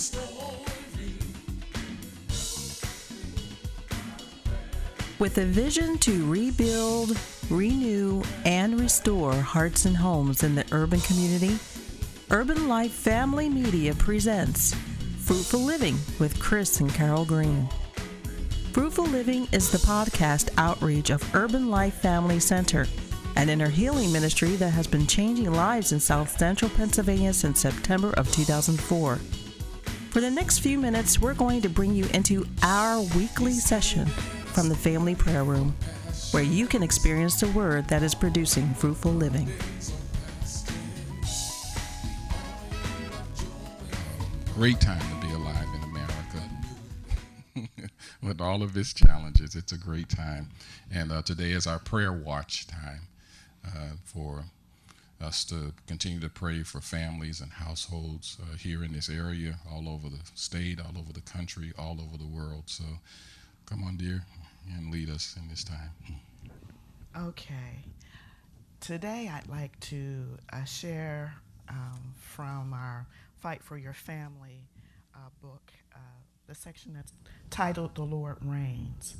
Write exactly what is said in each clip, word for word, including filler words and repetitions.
With a vision to rebuild, renew, and restore hearts and homes in the urban community, Urban Life Family Media presents Fruitful Living with Chris and Carol Green. Fruitful Living is the podcast outreach of Urban Life Family Center, an inner healing ministry that has been changing lives in South Central Pennsylvania since September of two thousand four. For the next few minutes, we're going to bring you into our weekly session from the Family Prayer Room, where you can experience the Word that is producing fruitful living. Great time to be alive in America. With all of its challenges, it's a great time. And uh, today is our prayer watch time uh, for us to continue to pray for families and households uh, here in this area, all over the state, all over the country, all over the world. So come on, dear, and lead us in this time. Okay. Today I'd like to uh, share um, from our Fight for Your Family uh, book, uh, the section that's titled The Lord Reigns.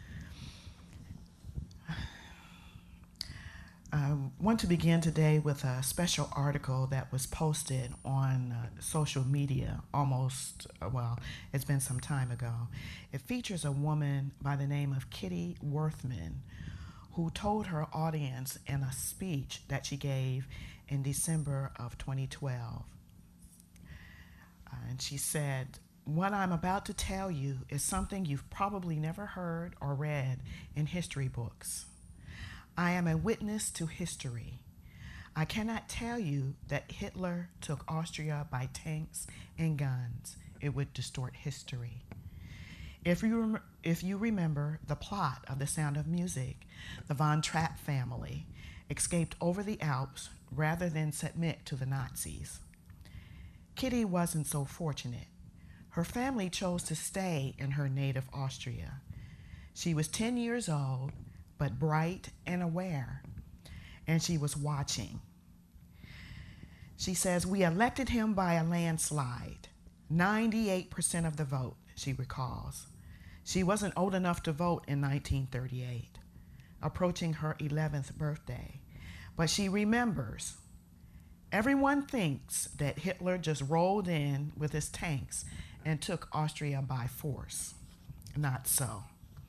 I want to begin today with a special article that was posted on uh, social media almost, uh, well, it's been some time ago. It features a woman by the name of Kitty Worthman, who told her audience in a speech that she gave in December of twenty twelve. Uh, and she said, "What I'm about to tell you is something you've probably never heard or read in history books. I am a witness to history. I cannot tell you that Hitler took Austria by tanks and guns. It would distort history. If you, rem- if you remember the plot of The Sound of Music, the Von Trapp family escaped over the Alps rather than submit to the Nazis. Kitty wasn't so fortunate. Her family chose to stay in her native Austria. She was ten years old, but bright and aware, and she was watching. She says, "We elected him by a landslide, ninety-eight percent of the vote," she recalls. She wasn't old enough to vote in nineteen thirty-eight, approaching her eleventh birthday, but she remembers. Everyone thinks that Hitler just rolled in with his tanks and took Austria by force. Not so.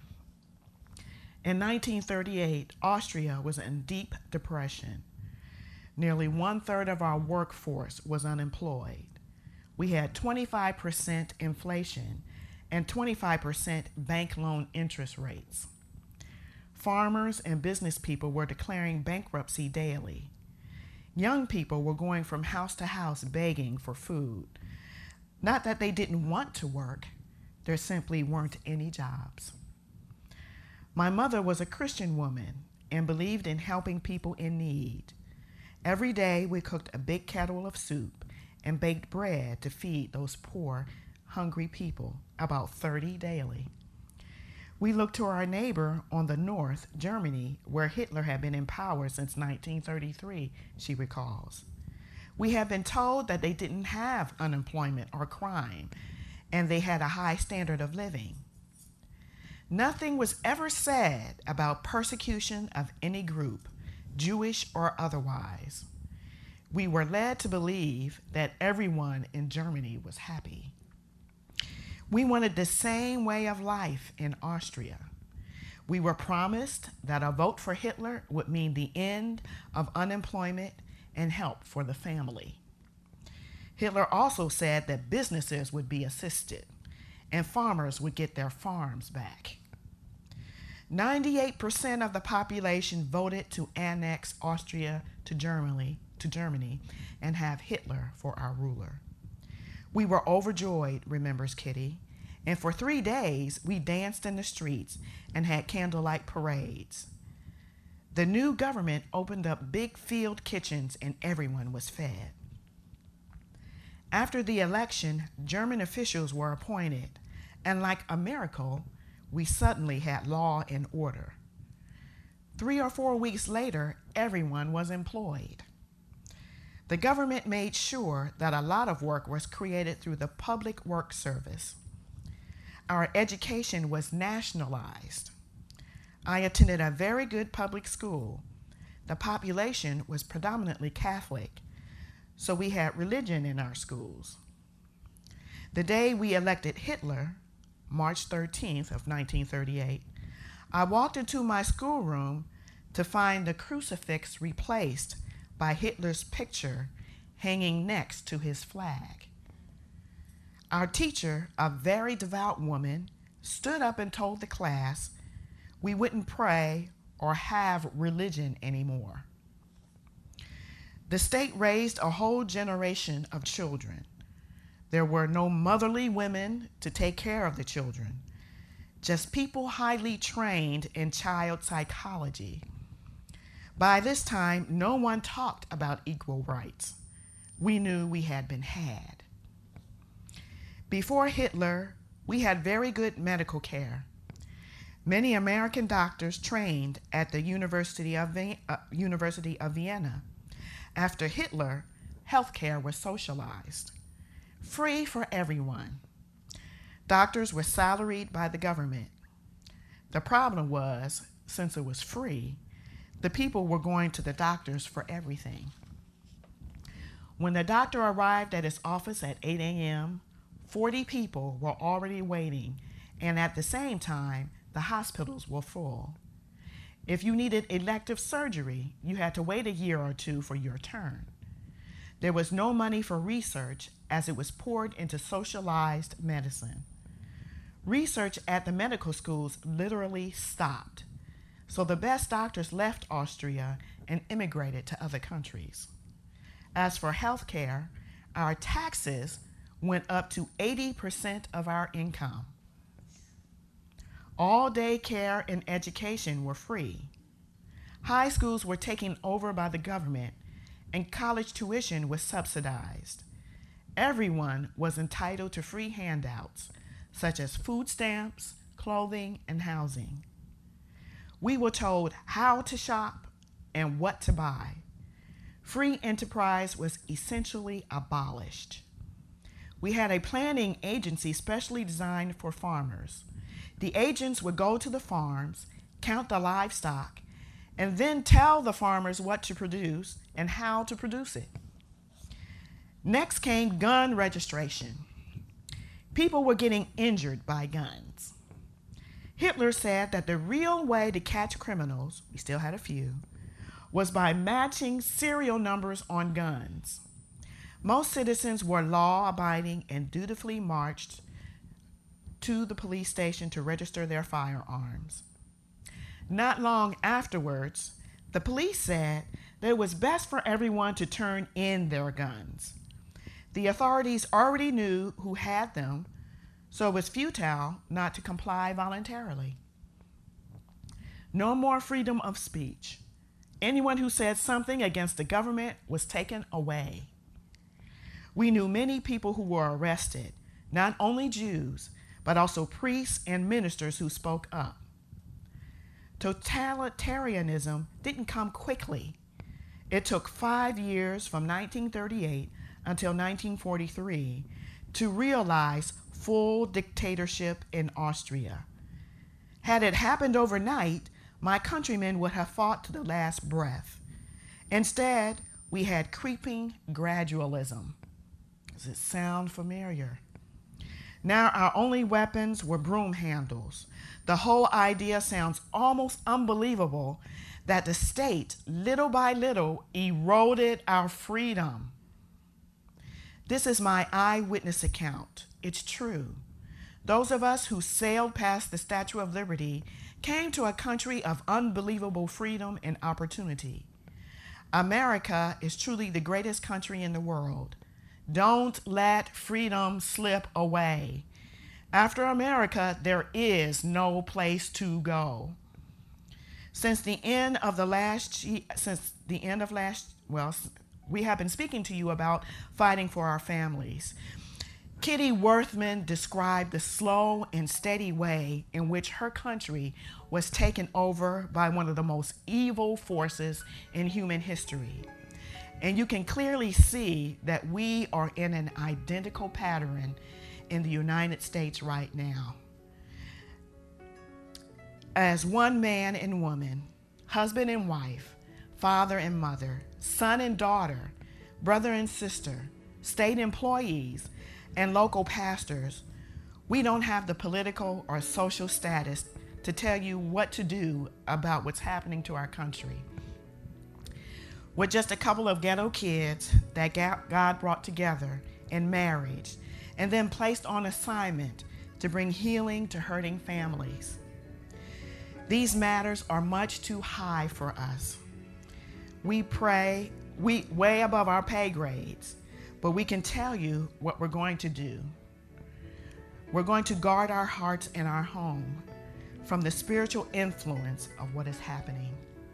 In nineteen thirty-eight, Austria was in deep depression. Nearly one-third of our workforce was unemployed. We had twenty-five percent inflation and twenty-five percent bank loan interest rates. Farmers and business people were declaring bankruptcy daily. Young people were going from house to house begging for food. Not that they didn't want to work, there simply weren't any jobs. My mother was a Christian woman and believed in helping people in need. Every day we cooked a big kettle of soup and baked bread to feed those poor, hungry people, about thirty daily. We looked to our neighbor on the north, Germany, where Hitler had been in power since nineteen thirty-three, she recalls. We had been told that they didn't have unemployment or crime, and they had a high standard of living. Nothing was ever said about persecution of any group, Jewish or otherwise. We were led to believe that everyone in Germany was happy. We wanted the same way of life in Austria. We were promised that a vote for Hitler would mean the end of unemployment and help for the family. Hitler also said that businesses would be assisted and farmers would get their farms back. ninety-eight percent of the population voted to annex Austria to Germany, to Germany and have Hitler for our ruler. We were overjoyed, remembers Kitty, and for three days we danced in the streets and had candlelight parades. The new government opened up big field kitchens and everyone was fed. After the election, German officials were appointed, and like a miracle, we suddenly had law and order. Three or four weeks later, everyone was employed. The government made sure that a lot of work was created through the Public Works Service. Our education was nationalized. I attended a very good public school. The population was predominantly Catholic, so we had religion in our schools. The day we elected Hitler, March thirteenth of nineteen thirty-eight, I walked into my schoolroom to find the crucifix replaced by Hitler's picture hanging next to his flag. Our teacher, a very devout woman, stood up and told the class we wouldn't pray or have religion anymore. The state raised a whole generation of children. There were no motherly women to take care of the children, just people highly trained in child psychology. By this time, no one talked about equal rights. We knew we had been had. Before Hitler, we had very good medical care. Many American doctors trained at the University of, v- uh, University of Vienna. After Hitler, healthcare was socialized, free for everyone. Doctors were salaried by the government. The problem was, since it was free, the people were going to the doctors for everything. When the doctor arrived at his office at eight a.m., forty people were already waiting, and at the same time, the hospitals were full. If you needed elective surgery, you had to wait a year or two for your turn. There was no money for research as it was poured into socialized medicine. Research at the medical schools literally stopped. So the best doctors left Austria and immigrated to other countries. As for health care, our taxes went up to eighty percent of our income. All day care and education were free. High schools were taken over by the government, and college tuition was subsidized. Everyone was entitled to free handouts, such as food stamps, clothing, and housing. We were told how to shop and what to buy. Free enterprise was essentially abolished. We had a planning agency specially designed for farmers. The agents would go to the farms, count the livestock, and then tell the farmers what to produce and how to produce it. Next came gun registration. People were getting injured by guns. Hitler said that the real way to catch criminals, we still had a few, was by matching serial numbers on guns. Most citizens were law-abiding and dutifully marched to the police station to register their firearms. Not long afterwards, the police said that it was best for everyone to turn in their guns. The authorities already knew who had them, so it was futile not to comply voluntarily. No more freedom of speech. Anyone who said something against the government was taken away. We knew many people who were arrested, not only Jews, but also priests and ministers who spoke up. Totalitarianism didn't come quickly. It took five years from nineteen thirty-eight until nineteen forty-three to realize full dictatorship in Austria. Had it happened overnight, my countrymen would have fought to the last breath. Instead, we had creeping gradualism. Does it sound familiar? Now our only weapons were broom handles. The whole idea sounds almost unbelievable that the state, little by little, eroded our freedom. This is my eyewitness account. It's true. Those of us who sailed past the Statue of Liberty came to a country of unbelievable freedom and opportunity. America is truly the greatest country in the world. Don't let freedom slip away. After America, there is no place to go. Since the end of the last, since the end of last, well, we have been speaking to you about fighting for our families. Kitty Worthman described the slow and steady way in which her country was taken over by one of the most evil forces in human history. And you can clearly see that we are in an identical pattern in the United States right now. As one man and woman, husband and wife, father and mother, son and daughter, brother and sister, state employees, and local pastors, we don't have the political or social status to tell you what to do about what's happening to our country. We're just a couple of ghetto kids that God brought together in marriage and then placed on assignment to bring healing to hurting families. These matters are much too high for us. We pray we way above our pay grades, but we can tell you what we're going to do. We're going to guard our hearts and our home from the spiritual influence of what is happening.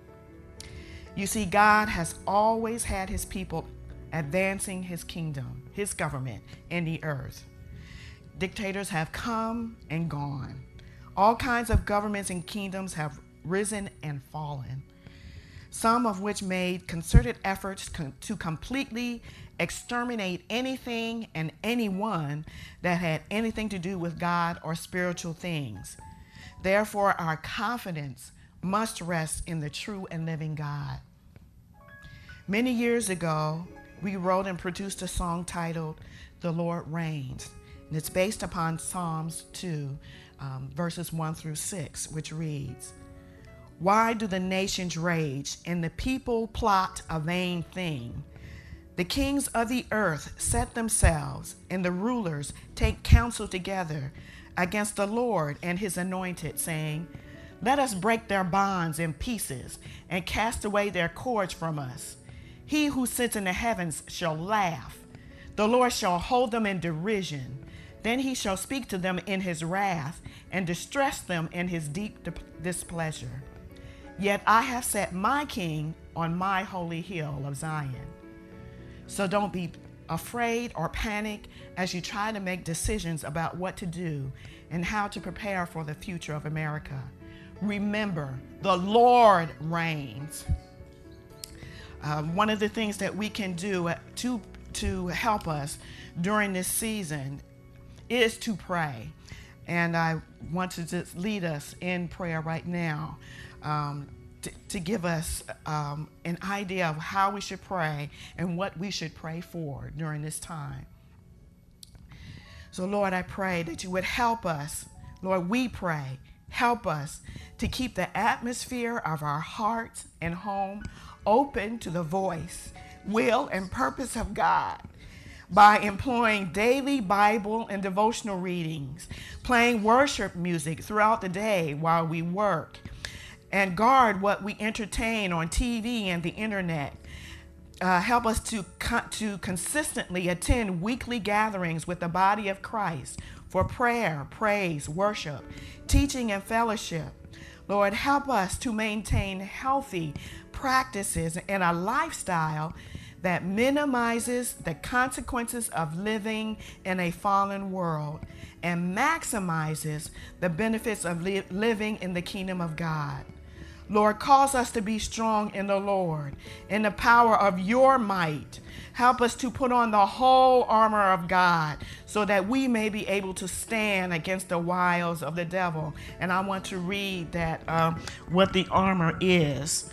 You see, God has always had his people advancing his kingdom, his government in the earth. Dictators have come and gone. All kinds of governments and kingdoms have risen and fallen, some of which made concerted efforts con- to completely exterminate anything and anyone that had anything to do with God or spiritual things. Therefore, our confidence must rest in the true and living God. Many years ago, we wrote and produced a song titled, "The Lord Reigns," and it's based upon Psalms two, um, verses one through six, which reads, "Why do the nations rage and the people plot a vain thing? The kings of the earth set themselves, and the rulers take counsel together against the Lord and his anointed, saying, let us break their bonds in pieces and cast away their cords from us. He who sits in the heavens shall laugh. The Lord shall hold them in derision. Then he shall speak to them in his wrath and distress them in his deep displeasure. Yet I have set my king on my holy hill of Zion." So don't be afraid or panic as you try to make decisions about what to do and how to prepare for the future of America. Remember, the Lord reigns. Um, one of the things that we can do to, to help us during this season is to pray. And I want to just lead us in prayer right now um, to, to give us um, an idea of how we should pray and what we should pray for during this time. So, Lord, I pray that you would help us. Lord, we pray, help us to keep the atmosphere of our hearts and home open to the voice, will, and purpose of God by employing daily Bible and devotional readings, playing worship music throughout the day while we work, and guard what we entertain on T V and the internet. Uh, help us to, co- to consistently attend weekly gatherings with the body of Christ for prayer, praise, worship, teaching, and fellowship. Lord, help us to maintain healthy practices and a lifestyle that minimizes the consequences of living in a fallen world and maximizes the benefits of li- living in the kingdom of God. Lord, cause us to be strong in the Lord, in the power of your might. Help us to put on the whole armor of God so that we may be able to stand against the wiles of the devil. And I want to read that, um, what the armor is.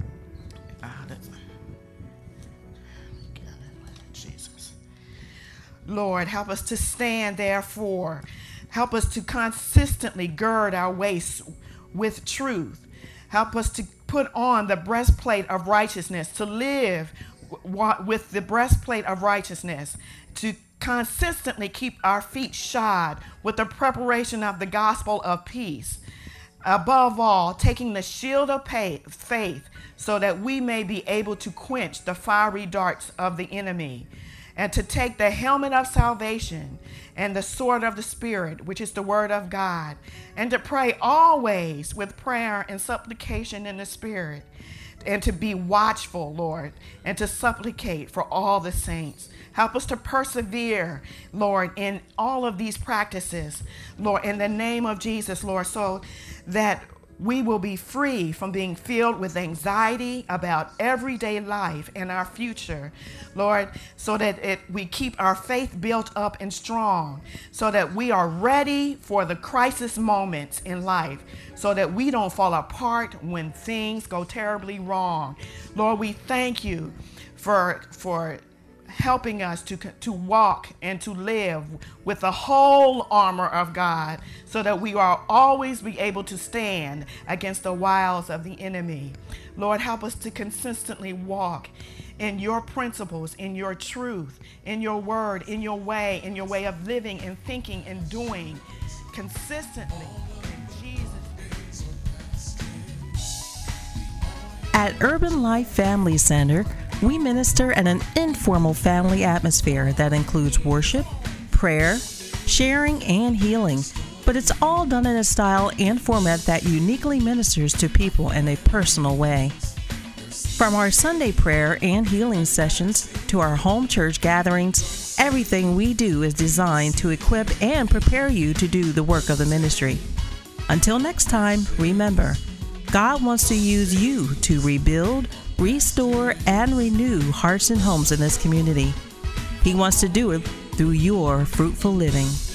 Jesus. Lord, help us to stand, therefore. Help us to consistently gird our waists with truth. Help us to put on the breastplate of righteousness, to live w- with the breastplate of righteousness, to consistently keep our feet shod with the preparation of the gospel of peace. Above all, taking the shield of pay- faith so that we may be able to quench the fiery darts of the enemy, and to take the helmet of salvation and the sword of the Spirit, which is the word of God, and to pray always with prayer and supplication in the Spirit, and to be watchful, Lord, and to supplicate for all the saints. Help us to persevere, Lord, in all of these practices, Lord, in the name of Jesus, Lord, so that we will be free from being filled with anxiety about everyday life and our future, Lord, so that it, we keep our faith built up and strong, so that we are ready for the crisis moments in life, so that we don't fall apart when things go terribly wrong. Lord, we thank you for, for helping us to, to walk and to live with the whole armor of God, so that we will always be able to stand against the wiles of the enemy. Lord, help us to consistently walk in your principles, in your truth, in your word, in your way, in your way of living and thinking and doing consistently. In Jesus' name. At Urban Life Family Center, we minister in an informal family atmosphere that includes worship, prayer, sharing, and healing. But it's all done in a style and format that uniquely ministers to people in a personal way. From our Sunday prayer and healing sessions to our home church gatherings, everything we do is designed to equip and prepare you to do the work of the ministry. Until next time, remember, God wants to use you to rebuild, restore, and renew hearts and homes in this community. He wants to do it through your fruitful living.